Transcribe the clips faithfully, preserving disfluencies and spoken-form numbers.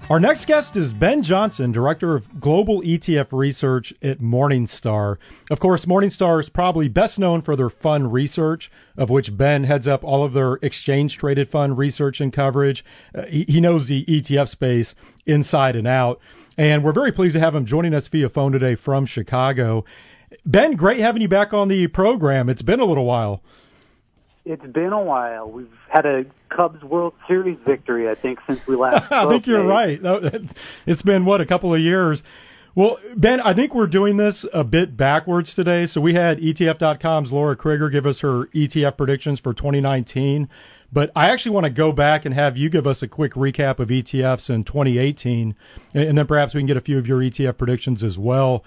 Our next guest is Ben Johnson, Director of Global E T F Research at Morningstar. Of course, Morningstar is probably best known for their fund research, of which Ben heads up all of their exchange-traded fund research and coverage. Uh, he, he knows the E T F space inside and out. And we're very pleased to have him joining us via phone today from Chicago. Ben, great having you back on the program. It's been a little while. It's been a while. We've had a Cubs World Series victory, I think, since we last spoke. I think you're right. It's been, what, a couple of years. Well, Ben, I think we're doing this a bit backwards today. So we had E T F dot com's Laura Krieger give us her E T F predictions for twenty nineteen. But I actually want to go back and have you give us a quick recap of E T Fs in twenty eighteen, and then perhaps we can get a few of your E T F predictions as well.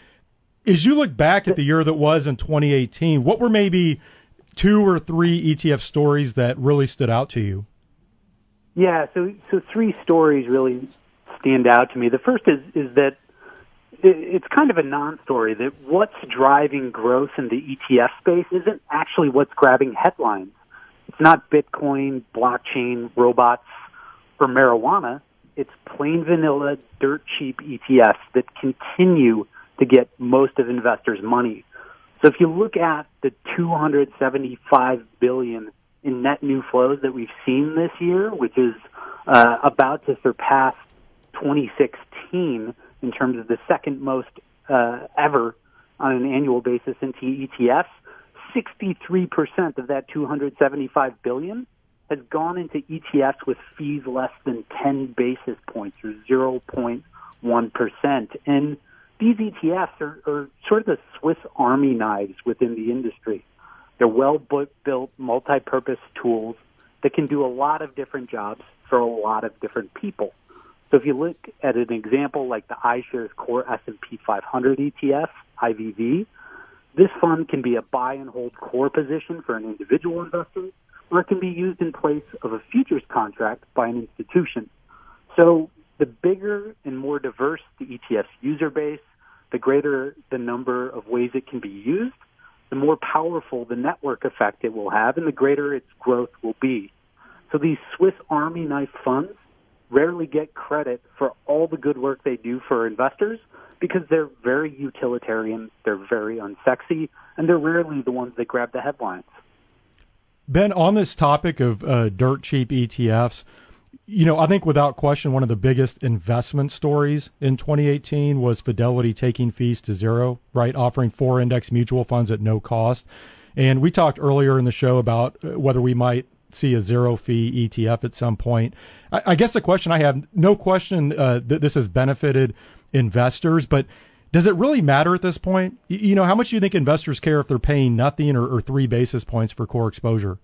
As you look back at the year that was in twenty eighteen, what were maybe two or three E T F stories that really stood out to you? Yeah, so so three stories really stand out to me. The first is is that it's kind of a non-story, that what's driving growth in the E T F space isn't actually what's grabbing headlines. It's not Bitcoin, blockchain, robots, or marijuana. It's plain vanilla, dirt cheap E T Fs that continue to get most of investors' money. So if you look at the two hundred seventy-five billion dollars in net new flows that we've seen this year, which is uh, about to surpass twenty sixteen in terms of the second most uh, ever on an annual basis into E T Fs, sixty-three percent of that two hundred seventy-five billion dollars has gone into E T Fs with fees less than ten basis points, or zero point one percent. And these E T Fs are, are sort of the Swiss Army knives within the industry. They're well-built, multi-purpose tools that can do a lot of different jobs for a lot of different people. So if you look at an example like the iShares Core S and P five hundred E T F, I V V, this fund can be a buy and hold core position for an individual investor, or it can be used in place of a futures contract by an institution. So the bigger and more diverse the E T F's user base, the greater the number of ways it can be used, the more powerful the network effect it will have, and the greater its growth will be. So these Swiss Army knife funds rarely get credit for all the good work they do for investors because they're very utilitarian, they're very unsexy, and they're rarely the ones that grab the headlines. Ben, on this topic of uh, dirt cheap E T Fs, you know, I think without question one of the biggest investment stories in twenty eighteen was Fidelity taking fees to zero, right, offering four index mutual funds at no cost. And we talked earlier in the show about whether we might see a zero-fee E T F at some point. I, I guess the question I have, no question uh, that this has benefited investors, but does it really matter at this point? You, you know, how much do you think investors care if they're paying nothing or, or three basis points for core exposure?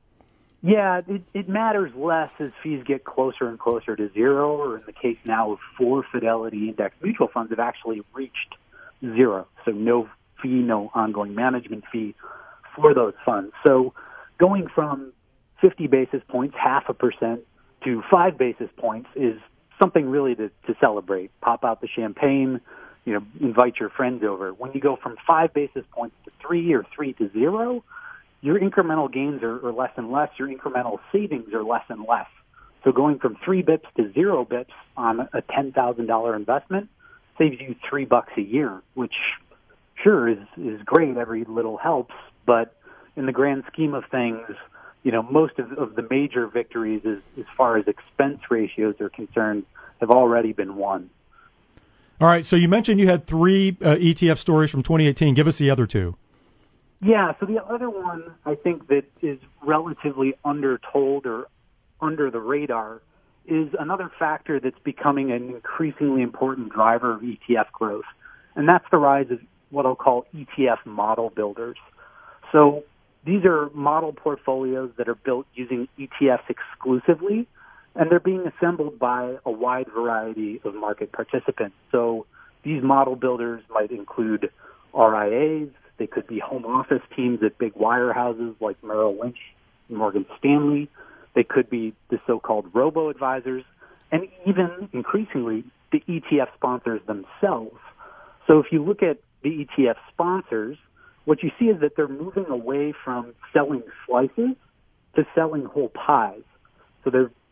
Yeah, it, it matters less as fees get closer and closer to zero, or in the case now of four Fidelity Index mutual funds have actually reached zero. So no fee, no ongoing management fee for those funds. So going from fifty basis points, half a percent, to five basis points is something really to, to celebrate. Pop out the champagne, you know, invite your friends over. When you go from five basis points to three or three to zero, your incremental gains are, are less and less. Your incremental savings are less and less. So going from three bips to zero bips on a ten thousand dollars investment saves you three bucks a year, which sure is, is great. Every little helps. But in the grand scheme of things, you know, most of, of the major victories as, as far as expense ratios are concerned have already been won. All right. So you mentioned you had three uh, E T F stories from twenty eighteen. Give us the other two. Yeah, so the other one I think that is relatively undertold or under the radar is another factor that's becoming an increasingly important driver of E T F growth, and that's the rise of what I'll call E T F model builders. So these are model portfolios that are built using E T Fs exclusively, and they're being assembled by a wide variety of market participants. So these model builders might include R I As, they could be home office teams at big wirehouses like Merrill Lynch and Morgan Stanley. They could be the so-called robo-advisors, and even increasingly the E T F sponsors themselves. So if you look at the E T F sponsors, what you see is that they're moving away from selling slices to selling whole pies. So they're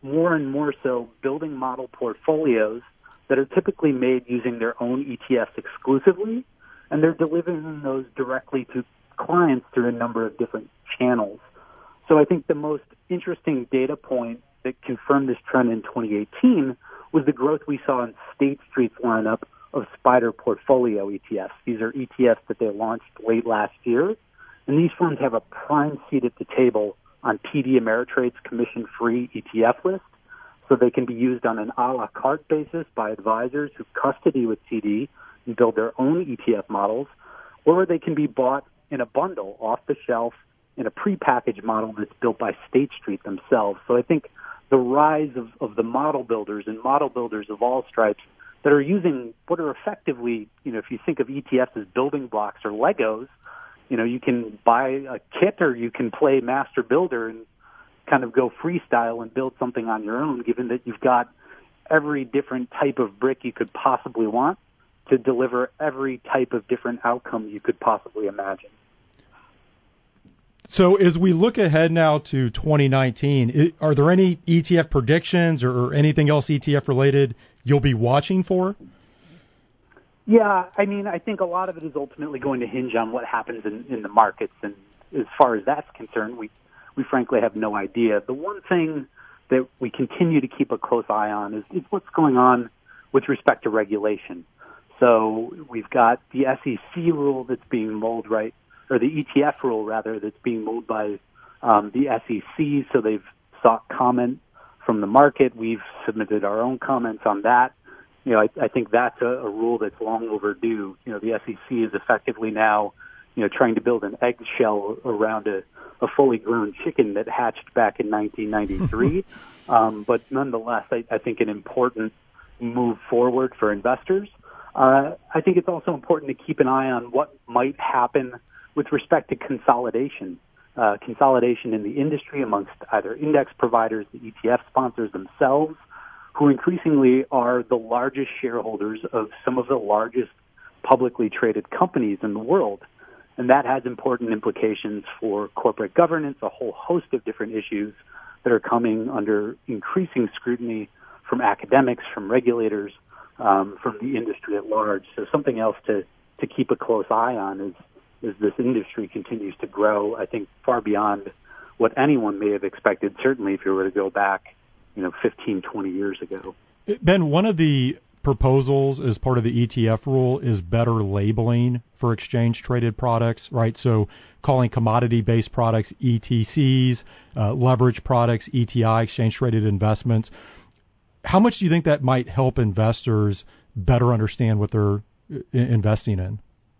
more and more so building model portfolios that are typically made using their own E T Fs exclusively, and they're delivering those directly to clients through a number of different channels. So I think the most interesting data point that confirmed this trend in twenty eighteen was the growth we saw in State Street's lineup of SPDR portfolio E T Fs. These are E T Fs that they launched late last year, and these funds have a prime seat at the table on T D Ameritrade's commission-free E T F list, so they can be used on an a la carte basis by advisors who custody with T D and build their own E T F models, or they can be bought in a bundle off the shelf in a prepackaged model that's built by State Street themselves. So I think the rise of, of the model builders and model builders of all stripes that are using what are effectively, you know, if you think of E T Fs as building blocks or Legos, you know, you can buy a kit or you can play master builder and kind of go freestyle and build something on your own, given that you've got every different type of brick you could possibly want to deliver every type of different outcome you could possibly imagine. So as we look ahead now to twenty nineteen, are there any E T F predictions or anything else E T F related you'll be watching for? Yeah, I mean, I think a lot of it is ultimately going to hinge on what happens in, in the markets. And as far as that's concerned, we, we frankly have no idea. The one thing that we continue to keep a close eye on is, is what's going on with respect to regulation. So we've got the S E C rule that's being mulled right, or the E T F rule, rather, that's being mulled by um, the S E C. So they've sought comment from the market. We've submitted our own comments on that. You know, I, I think that's a, a rule that's long overdue. You know, the S E C is effectively now, you know, trying to build an eggshell around a, a fully grown chicken that hatched back in nineteen ninety-three. um, but nonetheless, I, I think an important move forward for investors. Uh, I think it's also important to keep an eye on what might happen with respect to consolidation. Uh, consolidation in the industry amongst either index providers, the E T F sponsors themselves, who increasingly are the largest shareholders of some of the largest publicly traded companies in the world. And that has important implications for corporate governance, a whole host of different issues that are coming under increasing scrutiny from academics, from regulators, um, from the industry at large. So something else to, to keep a close eye on is as this industry continues to grow, I think far beyond what anyone may have expected, certainly if you were to go back, you know, fifteen, twenty years ago. Ben, one of the proposals as part of the E T F rule is better labeling for exchange-traded products, right? So calling commodity-based products E T Cs, uh, leverage products, E T I, exchange-traded investments. How much do you think that might help investors better understand what they're investing in?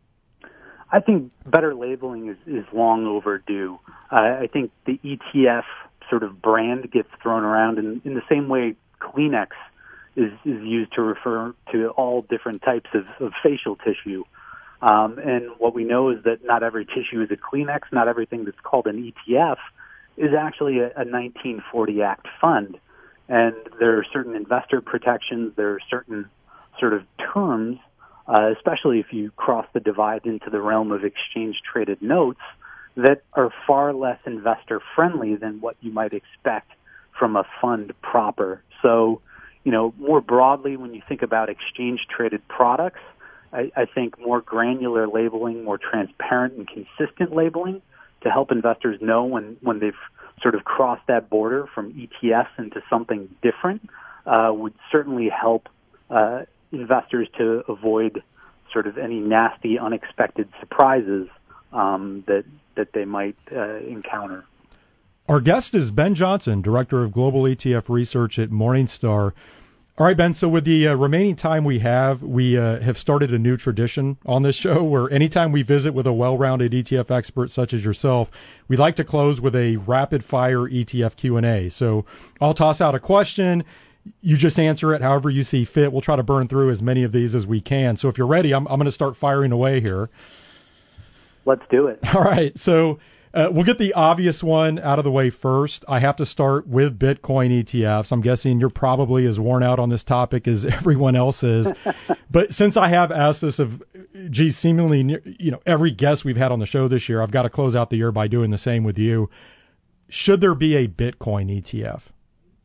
I think better labeling is, is long overdue. Uh, I think the E T F sort of brand gets thrown around in, in the same way Kleenex is, is used to refer to all different types of, of facial tissue. Um, and what we know is that not every tissue is a Kleenex. Not everything that's called an E T F is actually a, a nineteen forty Act fund. And there are certain investor protections. There are certain sort of terms, uh, especially if you cross the divide into the realm of exchange-traded notes, that are far less investor-friendly than what you might expect from a fund proper. So, you know, more broadly, when you think about exchange-traded products, I, I think more granular labeling, more transparent and consistent labeling to help investors know when, when they've sort of crossed that border from E T Fs into something different uh, would certainly help uh, investors to avoid sort of any nasty, unexpected surprises um, that that they might uh, encounter. Our guest is Ben Johnson, Director of Global E T F Research at Morningstar. All right, Ben, so with the uh, remaining time we have, we uh, have started a new tradition on this show where anytime we visit with a well-rounded E T F expert such as yourself, we like to close with a rapid-fire E T F Q and A. So I'll toss out a question. You just answer it however you see fit. We'll try to burn through as many of these as we can. So if you're ready, I'm, I'm going to start firing away here. Let's do it. All right. So uh, we'll get the obvious one out of the way first. I have to start with Bitcoin E T Fs. I'm guessing you're probably as worn out on this topic as everyone else is. But since I have asked this of, gee, seemingly, you know, every guest we've had on the show this year, I've got to close out the year by doing the same with you. Should there be a Bitcoin E T F?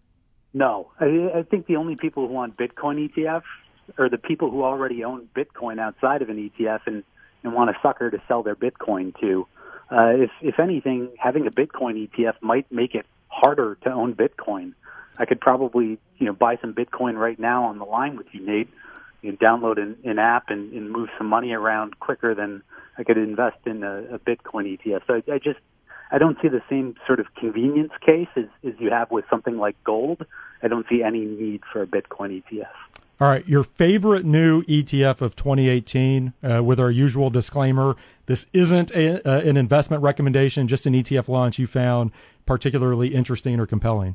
No, I, I think the only people who want Bitcoin E T Fs are the people who already own Bitcoin outside of an E T F and, and want a sucker to sell their Bitcoin to. Uh, if, if anything, having a Bitcoin E T F might make it harder to own Bitcoin. I could probably, you know, buy some Bitcoin right now on the line with you, Nate. You know, download an, an app and, and move some money around quicker than I could invest in a, a Bitcoin E T F. So I, I just, I don't see the same sort of convenience case as, as you have with something like gold. I don't see any need for a Bitcoin E T F. All right, your favorite new E T F of twenty eighteen, uh, with our usual disclaimer, this isn't a, uh, an investment recommendation, just an E T F launch you found particularly interesting or compelling.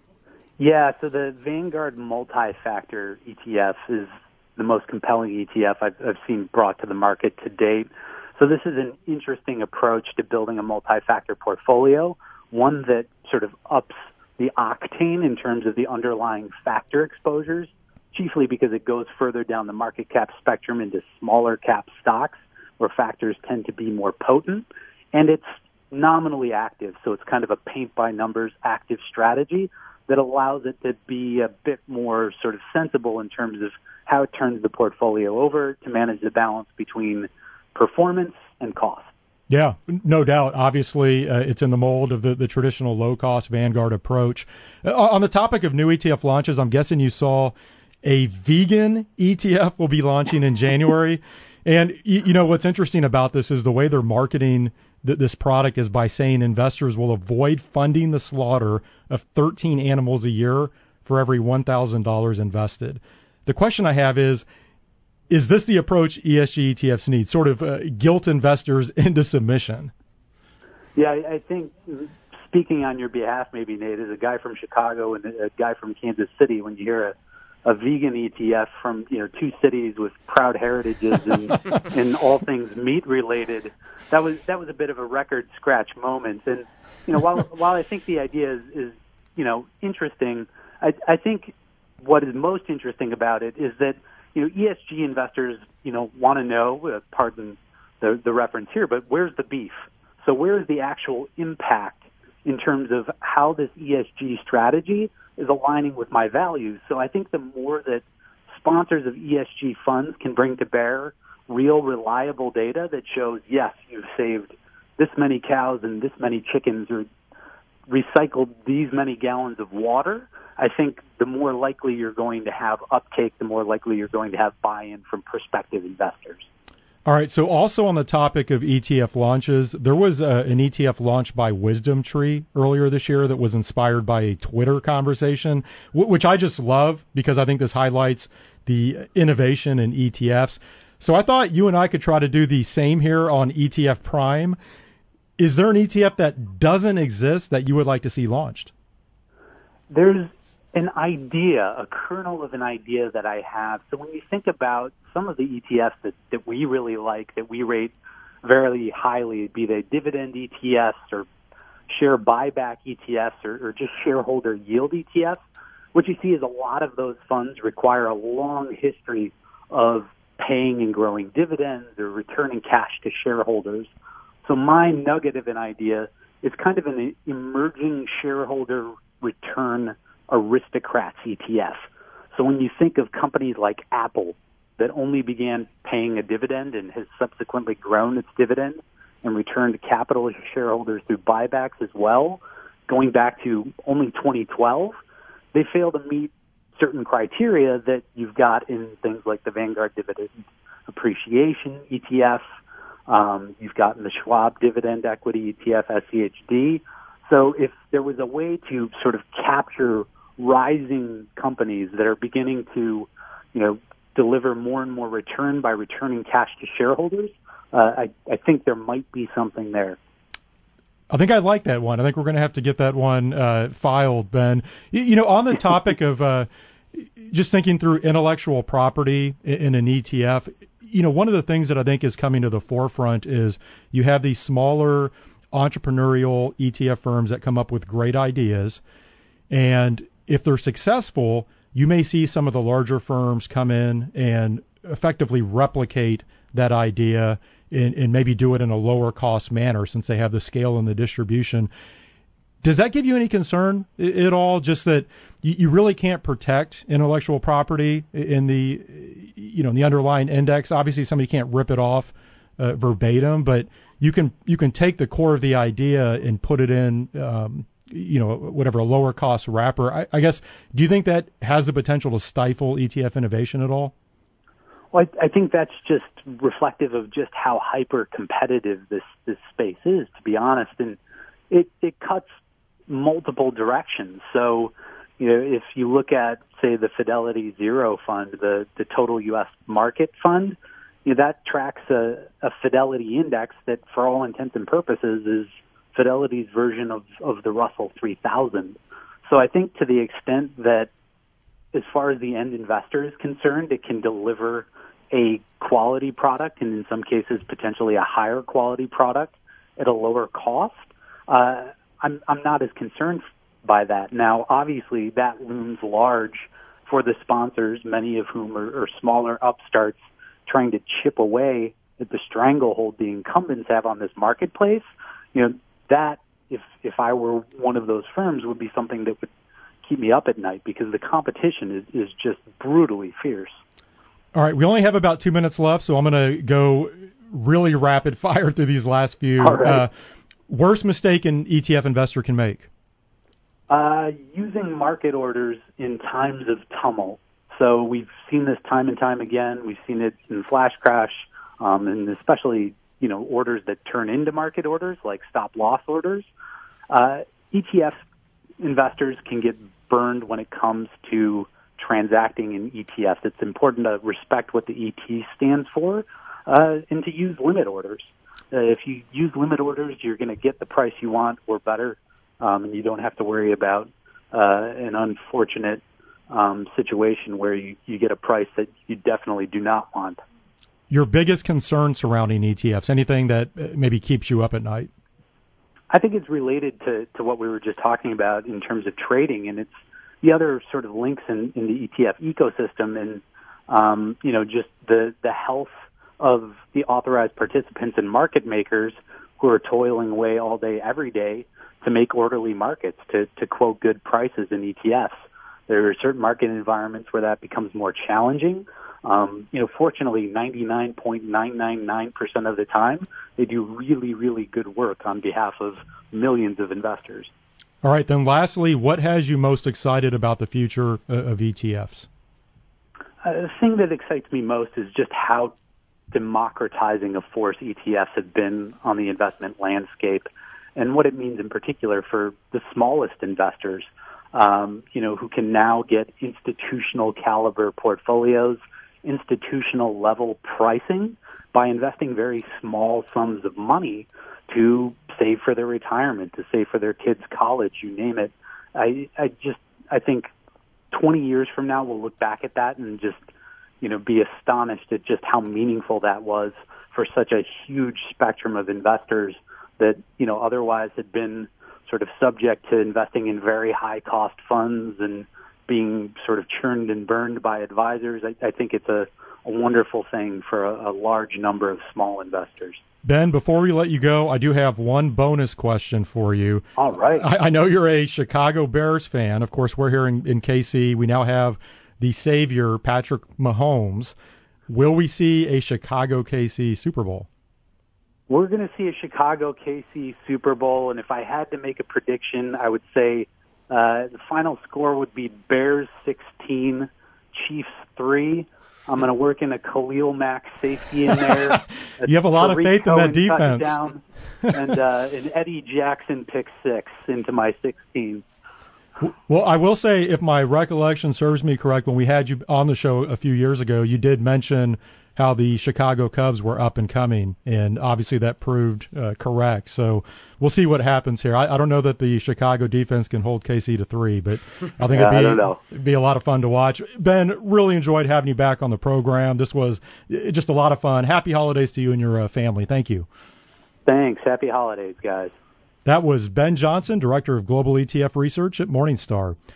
Yeah, so the Vanguard Multi-Factor E T F is the most compelling E T F I've, I've seen brought to the market to date. So this is an interesting approach to building a multi-factor portfolio, one that sort of ups the octane in terms of the underlying factor exposures, chiefly because it goes further down the market cap spectrum into smaller cap stocks where factors tend to be more potent. And it's nominally active, so it's kind of a paint-by-numbers active strategy that allows it to be a bit more sort of sensible in terms of how it turns the portfolio over to manage the balance between performance and cost. Yeah, no doubt. Obviously, uh, it's in the mold of the, the traditional low-cost Vanguard approach. Uh, on the topic of new E T F launches, I'm guessing you saw a vegan E T F will be launching in January. And, you, you know, what's interesting about this is the way they're marketing th- this product is by saying investors will avoid funding the slaughter of thirteen animals a year for every one thousand dollars invested. The question I have is, is this the approach E S G E T Fs need, sort of uh, guilt investors into submission? Yeah, I, I think speaking on your behalf, maybe, Nate, as a guy from Chicago and a guy from Kansas City, when you hear a a vegan E T F from, you know, two cities with proud heritages and, and all things meat related, that was that was a bit of a record scratch moment. And, you know, while while I think the idea is, is you know, interesting, I, I think what is most interesting about it is that, you know, E S G investors, you know, want to know, uh, pardon the, the reference here, but where's the beef? So where's the actual impact in terms of how this E S G strategy is aligning with my values? So I think the more that sponsors of E S G funds can bring to bear real, reliable data that shows, yes, you've saved this many cows and this many chickens or recycled these many gallons of water, I think the more likely you're going to have uptake, the more likely you're going to have buy-in from prospective investors. All right, so also on the topic of E T F launches, there was uh, an E T F launched by Wisdom Tree earlier this year that was inspired by a Twitter conversation, w- which I just love because I think this highlights the innovation in E T Fs. So I thought you and I could try to do the same here on E T F Prime. Is there an E T F that doesn't exist that you would like to see launched? There's an idea, a kernel of an idea that I have. So when you think about some of the E T Fs that, that we really like, that we rate very highly, be they dividend E T Fs or share buyback E T Fs or, or just shareholder yield E T Fs, what you see is a lot of those funds require a long history of paying and growing dividends or returning cash to shareholders. So my nugget of an idea is kind of an emerging shareholder return aristocrats E T F. So when you think of companies like Apple that only began paying a dividend and has subsequently grown its dividend and returned capital to shareholders through buybacks as well, going back to only twenty twelve, they fail to meet certain criteria that you've got in things like the Vanguard Dividend Appreciation E T F. Um, you've got in the Schwab Dividend Equity E T F, S C H D. So if there was a way to sort of capture rising companies that are beginning to, you know, deliver more and more return by returning cash to shareholders, uh, I, I think there might be something there. I think I like that one. I think we're going to have to get that one uh, filed, Ben. You, you know, on the topic of uh, just thinking through intellectual property in, in an E T F, you know, one of the things that I think is coming to the forefront is you have these smaller entrepreneurial E T F firms that come up with great ideas, and if they're successful, you may see some of the larger firms come in and effectively replicate that idea and, and maybe do it in a lower cost manner since they have the scale and the distribution. Does that give you any concern at all? Just that you, you really can't protect intellectual property in the, you know, in the underlying index. Obviously, somebody can't rip it off uh, verbatim, but you can you can take the core of the idea and put it in, um, you know, whatever a lower cost wrapper. I, I guess. Do you think that has the potential to stifle E T F innovation at all? Well, I, I think that's just reflective of just how hyper competitive this this space is, to be honest, and it it cuts multiple directions. So, you know, if you look at, say, the Fidelity Zero Fund, the, the total U S market fund, you know, that tracks a, a Fidelity index that, for all intents and purposes, is Fidelity's version of, of the Russell three thousand. So I think to the extent that, as far as the end investor is concerned, it can deliver a quality product, and in some cases potentially a higher quality product at a lower cost, uh, I'm, I'm not as concerned by that. Now, obviously, that looms large for the sponsors, many of whom are, are smaller upstarts trying to chip away at the stranglehold the incumbents have on this marketplace. You know, that, if if I were one of those firms, would be something that would keep me up at night, because the competition is, is just brutally fierce. All right, we only have about two minutes left, so I'm going to go really rapid fire through these last few. All right. Uh, worst mistake an E T F investor can make? Uh, using market orders in times of tumult. So we've seen this time and time again. We've seen it in flash crash, um, and especially, you know, orders that turn into market orders, like stop loss orders. Uh, E T F investors can get burned when it comes to transacting in E T Fs. It's important to respect what the E T stands for, uh, and to use limit orders. Uh, if you use limit orders, you're going to get the price you want or better, um, and you don't have to worry about uh, an unfortunate um, situation where you, you get a price that you definitely do not want. Your biggest concern surrounding E T Fs, anything that maybe keeps you up at night? I think it's related to, to what we were just talking about in terms of trading, and it's the other sort of links in, in the E T F ecosystem, and um, you know, just the, the health of the authorized participants and market makers who are toiling away all day, every day to make orderly markets, to, to quote good prices in E T Fs. There are certain market environments where that becomes more challenging. Um, you know, fortunately, ninety-nine point nine nine nine percent of the time, they do really, really good work on behalf of millions of investors. All right, then lastly, what has you most excited about the future of E T Fs? Uh, the thing that excites me most is just how democratizing a force E T Fs have been on the investment landscape, and what it means in particular for the smallest investors, um, you know, who can now get institutional caliber portfolios, institutional level pricing by investing very small sums of money to save for their retirement, to save for their kids' college, you name it. I, I just, I think twenty years from now, we'll look back at that and just, you know, be astonished at just how meaningful that was for such a huge spectrum of investors that, you know, otherwise had been sort of subject to investing in very high cost funds and being sort of churned and burned by advisors. I, I think it's a, a wonderful thing for a, a large number of small investors. Ben, before we let you go, I do have one bonus question for you. All right. I, I know you're a Chicago Bears fan. Of course, we're here in, in K C. We now have the savior, Patrick Mahomes. Will we see a Chicago K C Super Bowl? We're going to see a Chicago K C Super Bowl, and if I had to make a prediction, I would say uh, the final score would be Bears sixteen, Chiefs three. I'm going to work in a Khalil Mack safety in there. You have a lot of faith in that defense. Touchdown, and uh, an Eddie Jackson pick six into my sixteen. Well, I will say, if my recollection serves me correct, when we had you on the show a few years ago, you did mention how the Chicago Cubs were up and coming, and obviously that proved uh, correct. So we'll see what happens here. I, I don't know that the Chicago defense can hold K C to three, but I think yeah, it'd, be, I don't know. it'd be a lot of fun to watch. Ben, really enjoyed having you back on the program. This was just a lot of fun. Happy holidays to you and your uh, family. Thank you. Thanks. Happy holidays, guys. That was Ben Johnson, Director of Global E T F Research at Morningstar.